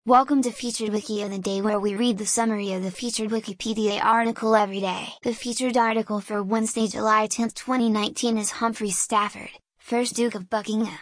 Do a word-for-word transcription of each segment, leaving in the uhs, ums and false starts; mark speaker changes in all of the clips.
Speaker 1: Welcome to Featured Wiki of the Day, where we read the summary of the featured Wikipedia article every day. The featured article for Wednesday, July tenth twenty nineteen is Humphrey Stafford, first Duke of Buckingham.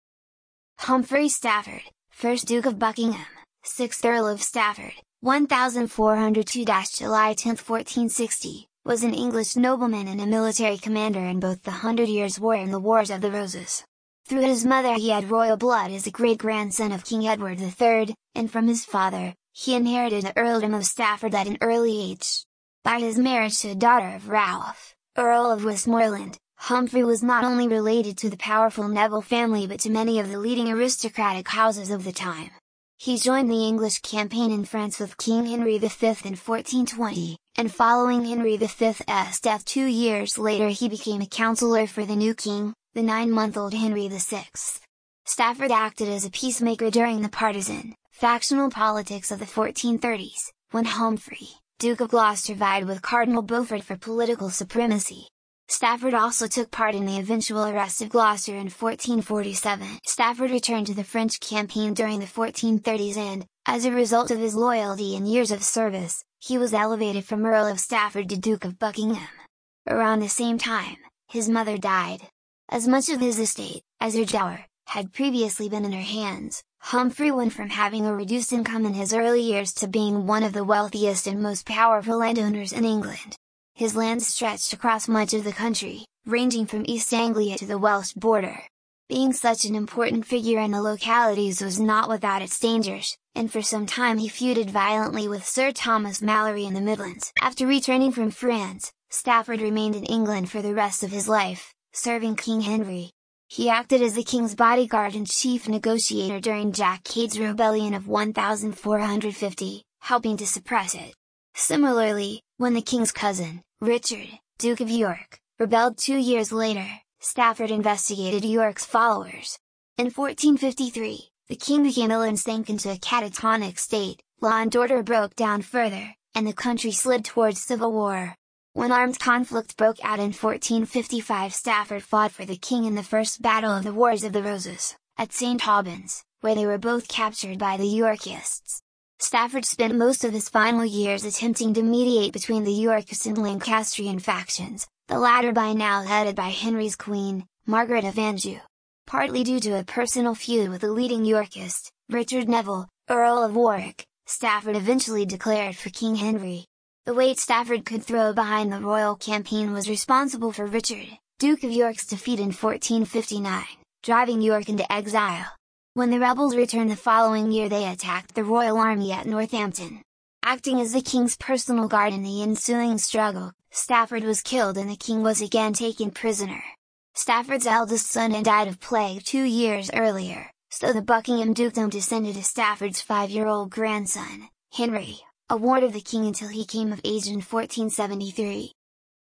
Speaker 1: Humphrey Stafford, first Duke of Buckingham, sixth Earl of Stafford, fourteen oh two to July tenth fourteen sixty, was an English nobleman and a military commander in both the Hundred Years' War and the Wars of the Roses. Through his mother he had royal blood as a great-grandson of King Edward the Third, and from his father, he inherited the Earldom of Stafford at an early age. By his marriage to a daughter of Ralph, Earl of Westmoreland, Humphrey was not only related to the powerful Neville family but to many of the leading aristocratic houses of the time. He joined the English campaign in France with King Henry the Fifth in fourteen twenty, and following Henry the Fifth's death two years later he became a counsellor for the new king, the nine-month-old Henry the Sixth. Stafford acted as a peacemaker during the partisan, factional politics of the fourteen thirties, when Humphrey, Duke of Gloucester, vied with Cardinal Beaufort for political supremacy. Stafford also took part in the eventual arrest of Gloucester in fourteen forty-seven. Stafford returned to the French campaign during the fourteen thirties and, as a result of his loyalty and years of service, he was elevated from Earl of Stafford to Duke of Buckingham. Around the same time, his mother died. As much of his estate, as her dower, had previously been in her hands, Humphrey went from having a reduced income in his early years to being one of the wealthiest and most powerful landowners in England. His lands stretched across much of the country, ranging from East Anglia to the Welsh border. Being such an important figure in the localities was not without its dangers, and for some time he feuded violently with Sir Thomas Malory in the Midlands. After returning from France, Stafford remained in England for the rest of his life, serving King Henry. He acted as the king's bodyguard and chief negotiator during Jack Cade's rebellion of fourteen fifty, helping to suppress it. Similarly, when the king's cousin, Richard, Duke of York, rebelled two years later, Stafford investigated York's followers. In fourteen fifty-three, the king became ill and sank into a catatonic state, law and order broke down further, and the country slid towards civil war. When armed conflict broke out in fourteen fifty-five, Stafford fought for the king in the first battle of the Wars of the Roses, at Saint Albans, where they were both captured by the Yorkists. Stafford spent most of his final years attempting to mediate between the Yorkist and Lancastrian factions, the latter by now headed by Henry's queen, Margaret of Anjou. Partly due to a personal feud with the leading Yorkist, Richard Neville, Earl of Warwick, Stafford eventually declared for King Henry. The weight Stafford could throw behind the royal campaign was responsible for Richard, Duke of York's defeat in fourteen fifty-nine, driving York into exile. When the rebels returned the following year they attacked the royal army at Northampton. Acting as the king's personal guard in the ensuing struggle, Stafford was killed and the king was again taken prisoner. Stafford's eldest son had died of plague two years earlier, so the Buckingham dukedom descended to Stafford's five-year-old grandson, Henry, a ward of the king until he came of age in fourteen seventy-three.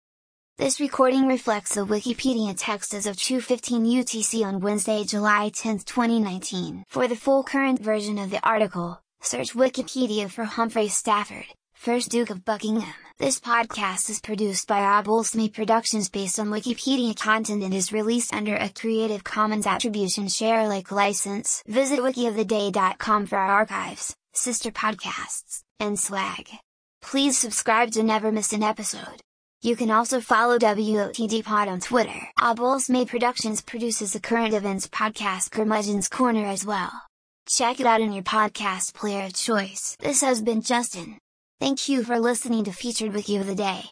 Speaker 1: This recording reflects the Wikipedia text as of two fifteen U T C on Wednesday, July tenth twenty nineteen. For the full current version of the article, search Wikipedia for Humphrey Stafford, first Duke of Buckingham. This podcast is produced by Obolsme Productions based on Wikipedia content and is released under a Creative Commons Attribution Share Alike license. Visit wiki of the day dot com for our archives, sister podcasts, and swag. Please subscribe to never miss an episode. You can also follow W O T D Pod on Twitter. Obolsme Productions produces the current events podcast Curmudgeon's Corner as well. Check it out in your podcast player of choice. This has been Justin. Thank you for listening to Featured Wiki of the Day.